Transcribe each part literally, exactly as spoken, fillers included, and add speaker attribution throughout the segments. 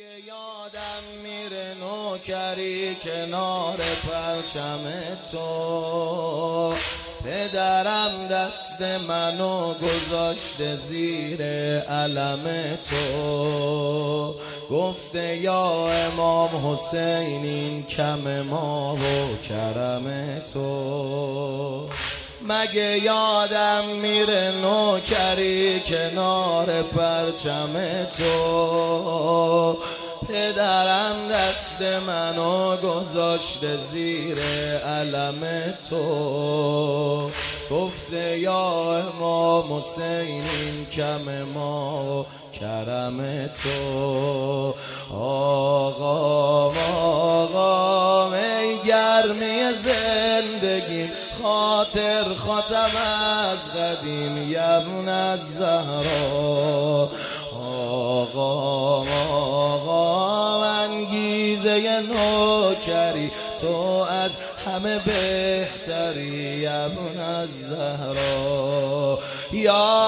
Speaker 1: مگه یادم میره نوکری کنار پرچم تو، پدرم دست منو گذاشته زیر علم تو، گفته یا امام حسین این کم ما و کرم تو. مگه یادم میره نوکری کنار پرچم تو، پدرم دست منو گذاشته زیر علم تو، گفته یا امام حسین این کم ما و کرم تو. آقا آقا ای گرمی زندگیم، خاطر خاتم از قدیم یبن از زهرا. آقا آقا انگیزه نوکری، تو از همه بهتری یبن از زهرا. یا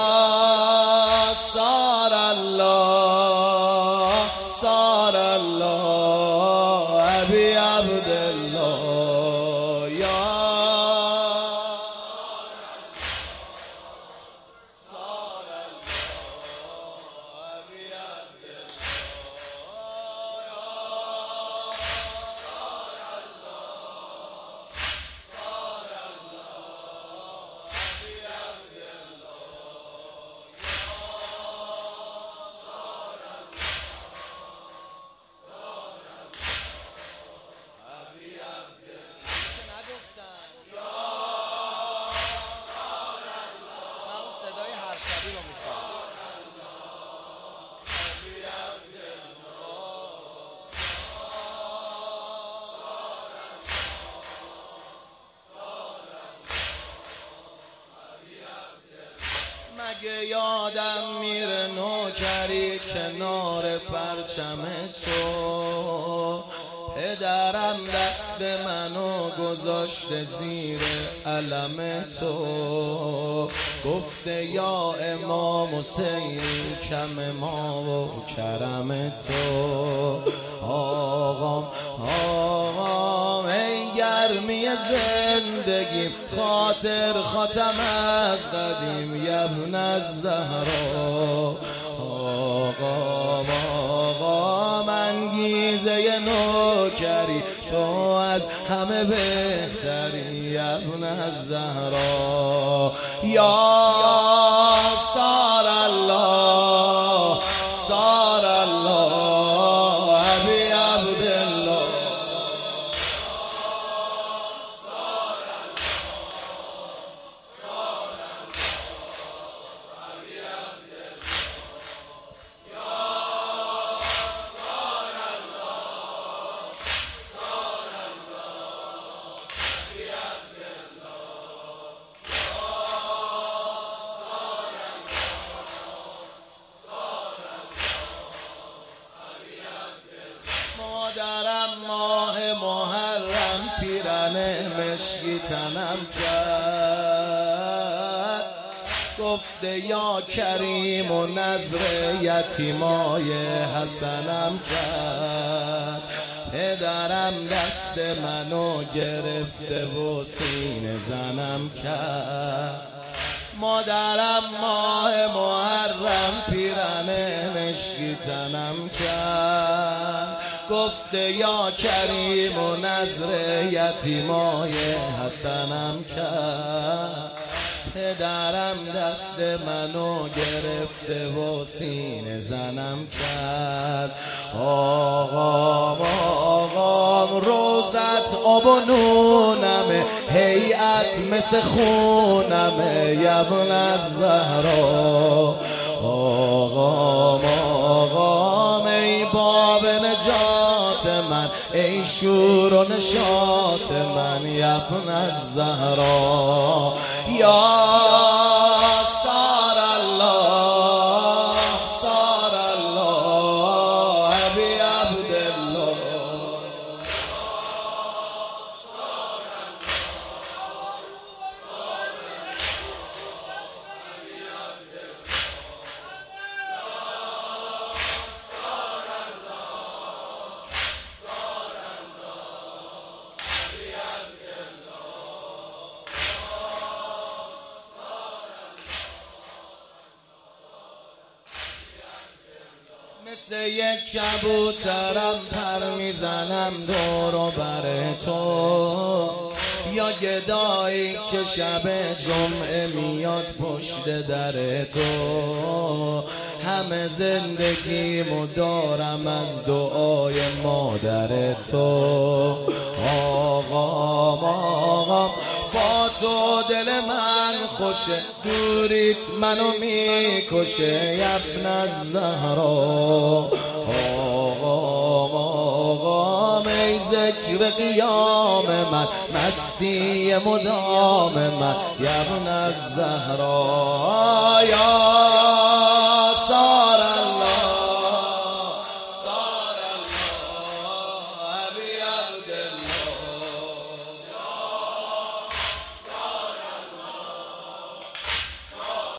Speaker 1: سار الله سار الله ابی عبدالله، یا سار الله ابی عبدالله، یا سار الله سار الله ابی مگه یادم میره نوکری کنار پرچم تو، پدرم دست منو گذاشته زیر علم تو، گفته یا امام حسین کم ما و کرم تو. آقام آقام ای گرمی زندگیم، خاطر خاتم از قدیم یبن از زهرا. آقام آقام انگیزه نوکری، تو از همه بهتری یبن از زهرا. یا سار الله سار الله ابی عبدالله، مادرم ماه محرم پیرن مشکی تنم کرد، گفته یا کریم و نظر یتیمای حسنم کرد، پدرم دست منو گرفته و سینه زنم کرد. مادرم ماه محرم پیرن مشکی تنم کرد، گفته یا کریم و نظر یتیمای حسنم کرد، پدرم دست منو گرفته و سینه زنم کرد. آقام آقام روزت آب و نونمه، هیئت مثل خونمه یبن از زهرا. آقام آقام ای باب نجات من، ای شور و نشاط من یبن از زهرا. یا سار الله سار الله ابی عبدالله، مثل یک کبوترم پر میزنم دور و بر تو، یا گدایی که شب جمعه میاد پشت در تو. همه زندگیمو دارم از دعای مادر تو. آقام آقام با تو دل من خوشه، دوریت منو میکشه ابن الزهرا. آقام آقام ای ذکر قیام من، مستی مدام من ابن الزهرا. یا